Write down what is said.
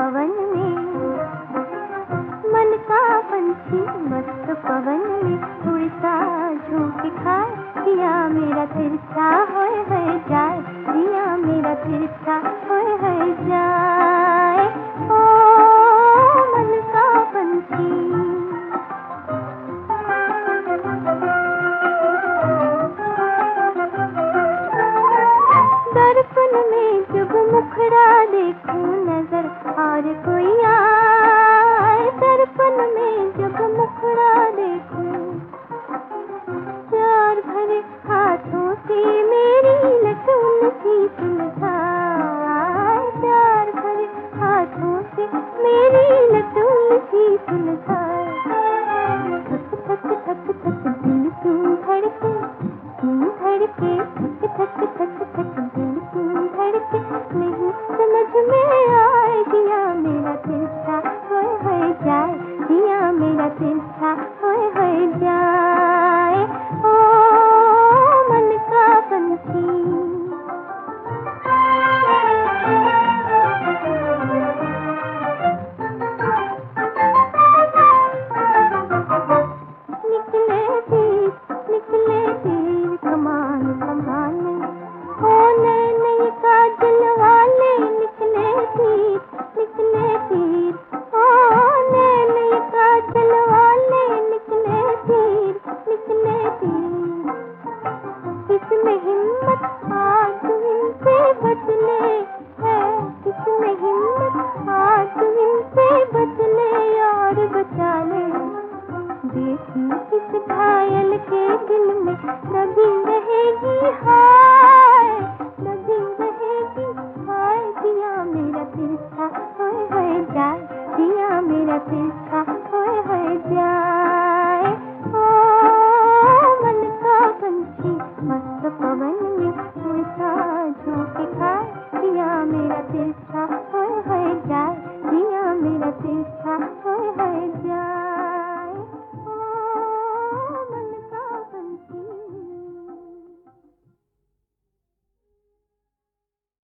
पवन में, मन का पंछी मस्त पवन में उड़ता झोंके खाए, दिया मेरा तिरछा होए है जाए, दिया मेरा तिरछा होए है जाए। ओ मन का पंछी। दर्पण में जब मुखड़ा देखूं नजर और कोई आए, दर्पण में जब मुखड़ा देखूं, प्यार भरे हाथों से मेरी लटून सी सुलझाए, प्यार भरे हाथों से मेरी लटून सी सुलझाए। थक थक थक थक दिल क्यों धड़के, क्यों धड़के, थक थक थक थक दिल क्यों धड़के, नहीं समझ में आए, दिया मेरा तिरछा होए जाए, दिया मेरा तिरछा होए जाए। ओ मन का पंछी। निकले तीर कमान संभाले, ओ नैने काजल वाले, निकले तीर, ओ नैने काजल वाले, निकले तीर। किसमें हिम्मत आज इनसे बदले है, किसमें हिम्मत आज इनसे बदले और बचा ले। देखी इस घायल के दिल में नभी रहेगी हार।